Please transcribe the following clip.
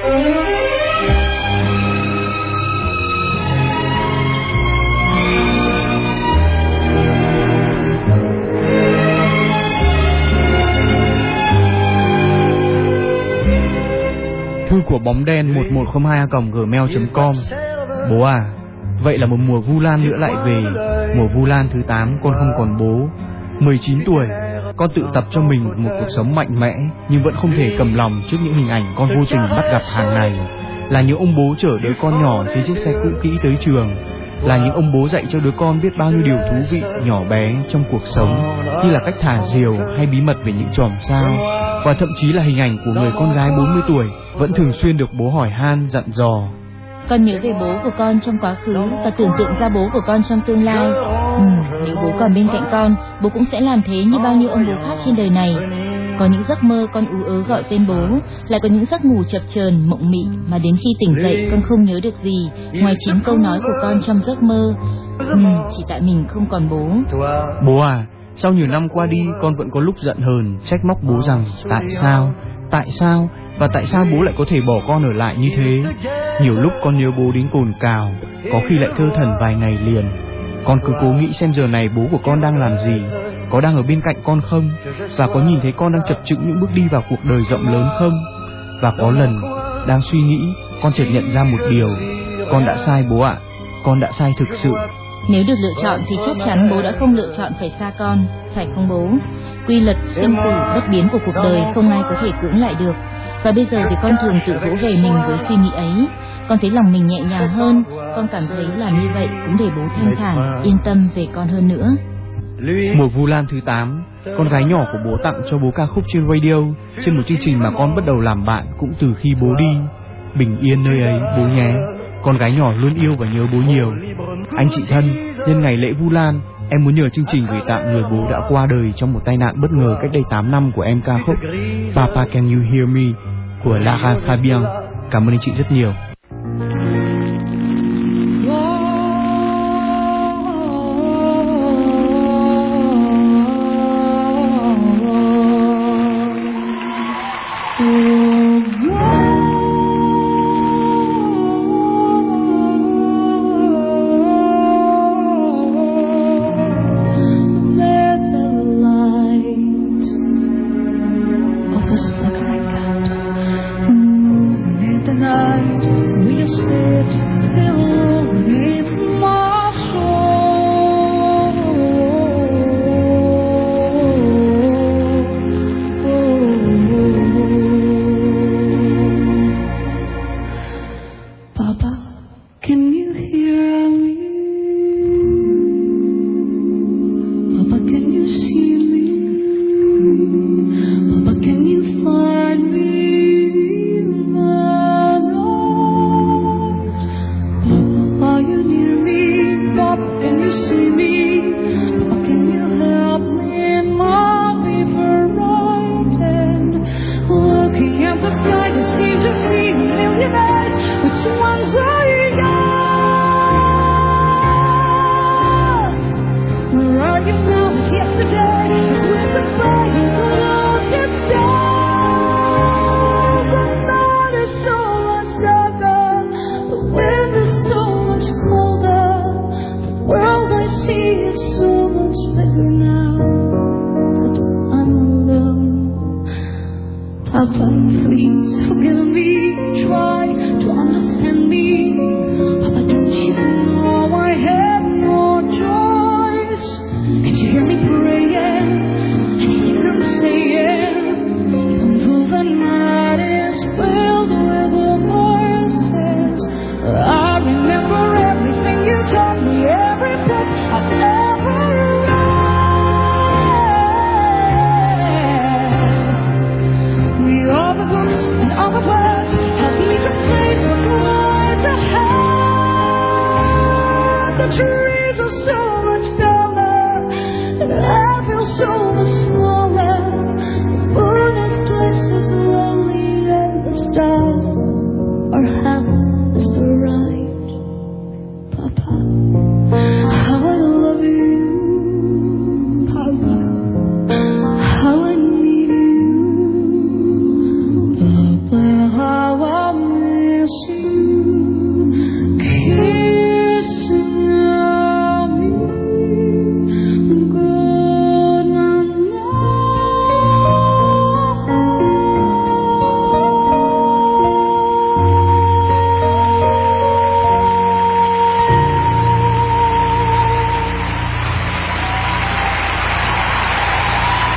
Thư của bóng đen 1102a@gmail.com. Bố à, vậy là một mùa Vu Lan nữa lại về. Mùa Vu Lan thứ 8 con không còn bố. 19 tuổi, con tự tập cho mình một cuộc sống mạnh mẽ, nhưng vẫn không thể cầm lòng trước những hình ảnh con vô tình bắt gặp hàng ngày. Là những ông bố chở đứa con nhỏ trên chiếc xe cũ kỹ tới trường. Là những ông bố dạy cho đứa con biết bao nhiêu điều thú vị nhỏ bé trong cuộc sống, như là cách thả diều hay bí mật về những chòm sao. Và thậm chí là hình ảnh của người con gái 40 tuổi vẫn thường xuyên được bố hỏi han dặn dò. Con nhớ về bố của con trong quá khứ và tưởng tượng ra bố của con trong tương lai. Nếu bố còn bên cạnh con, bố cũng sẽ làm thế như bao nhiêu ông bố khác trên đời này. Có những giấc mơ con ú ớ gọi tên bố, lại có những giấc ngủ chập chờn mộng mị mà đến khi tỉnh dậy con không nhớ được gì ngoài chính câu nói của con trong giấc mơ. Chỉ tại mình không còn bố. Bố à, sau nhiều năm qua đi, con vẫn có lúc giận hờn, trách móc bố rằng tại sao và tại sao bố lại có thể bỏ con ở lại như thế. Nhiều lúc con nhớ bố đến cồn cào, có khi lại thơ thẩn vài ngày liền. Con cứ cố nghĩ xem giờ này bố của con đang làm gì, có đang ở bên cạnh con không, và có nhìn thấy con đang chập chững những bước đi vào cuộc đời rộng lớn không. Và có lần đang suy nghĩ, con chợt nhận ra một điều: con đã sai bố ạ, con đã sai thực sự. Nếu được lựa chọn thì chắc chắn bố đã không lựa chọn phải xa con, phải không bố? Quy luật sinh tử bất biến của cuộc đời không ai có thể cưỡng lại được. Và bây giờ thì con thường tự vỗ về mình với suy nghĩ ấy. Con thấy lòng mình nhẹ nhàng hơn. Con cảm thấy là như vậy cũng để bố thanh thản, yên tâm về con hơn nữa. Mùa Vu Lan thứ 8, con gái nhỏ của bố tặng cho bố ca khúc trên radio, trên một chương trình mà con bắt đầu làm bạn cũng từ khi bố đi. Bình yên nơi ấy bố nhé. Con gái nhỏ luôn yêu và nhớ bố nhiều. Anh chị thân, nhân ngày lễ Vu Lan, em muốn nhờ chương trình gửi tặng người bố đã qua đời trong một tai nạn bất ngờ cách đây 8 năm của em ca khúc Papa Can You Hear Me của Lara Fabian. Cảm ơn anh chị rất nhiều. Or have